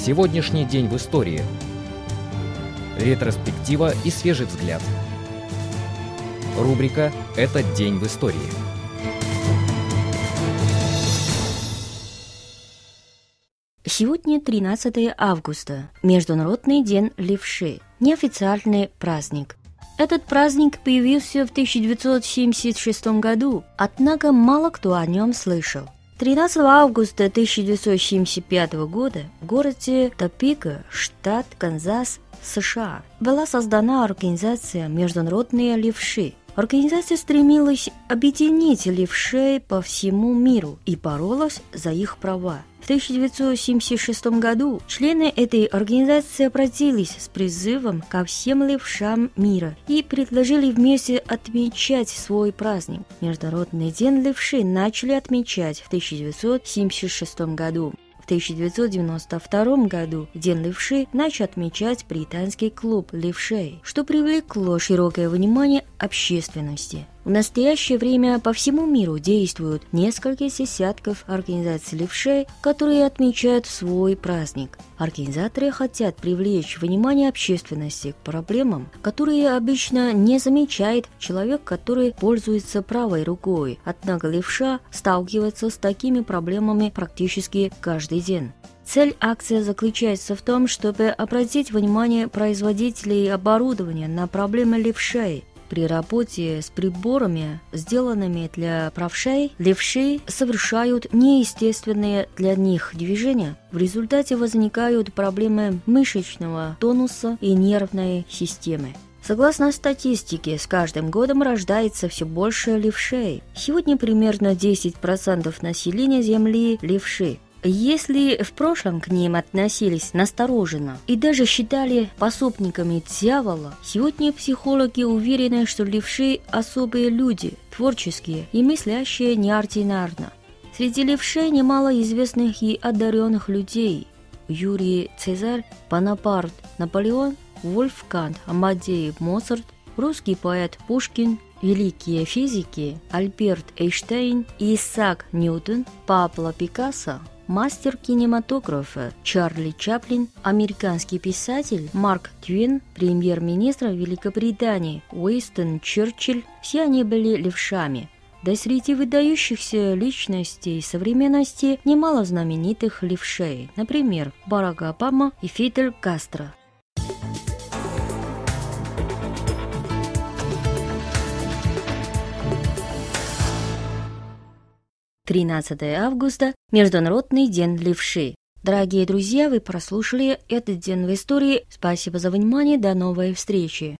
Сегодняшний день в истории. Ретроспектива и свежий взгляд. Рубрика «Этот день в истории». Сегодня 13 августа, Международный день левши, неофициальный праздник. Этот праздник появился в 1976 году, однако мало кто о нем слышал. 13 августа 1975 года в городе Топека, штат Канзас, США, была создана организация «Международные левши». Организация стремилась объединить левшей по всему миру и боролась за их права. В 1976 году члены этой организации обратились с призывом ко всем левшам мира и предложили вместе отмечать свой праздник. Международный день левши начали отмечать в 1976 году. В 1992 году День левши начал отмечать британский клуб левшей, что привлекло широкое внимание общественности. В настоящее время по всему миру действуют несколько десятков организаций левшей, которые отмечают свой праздник. Организаторы хотят привлечь внимание общественности к проблемам, которые обычно не замечает человек, который пользуется правой рукой. Однако левша сталкивается с такими проблемами практически каждый день. Цель акции заключается в том, чтобы обратить внимание производителей оборудования на проблемы левшей. При работе с приборами, сделанными для правшей, левши совершают неестественные для них движения. В результате возникают проблемы мышечного тонуса и нервной системы. Согласно статистике, с каждым годом рождается все больше левшей. Сегодня примерно 10% населения Земли – левши. Если в прошлом к ним относились настороженно и даже считали пособниками дьявола, сегодня психологи уверены, что левши – особые люди, творческие и мыслящие неординарно. Среди левшей немало известных и одаренных людей: Юрий Цезарь, Бонапарт, Наполеон, Вольфганг Амадей Моцарт, русский поэт Пушкин, великие физики Альберт Эйнштейн, Исаак Ньютон, Пабло Пикассо, мастер кинематографа Чарли Чаплин, американский писатель Марк Твен, премьер-министр Великобритании Уинстон Черчилль – все они были левшами. Да среди выдающихся личностей современности немало знаменитых левшей, например, Барак Обама и Фидель Кастро. – 13 августа – Международный день левши. Дорогие друзья, вы прослушали этот день в истории. Спасибо за внимание. До новой встречи.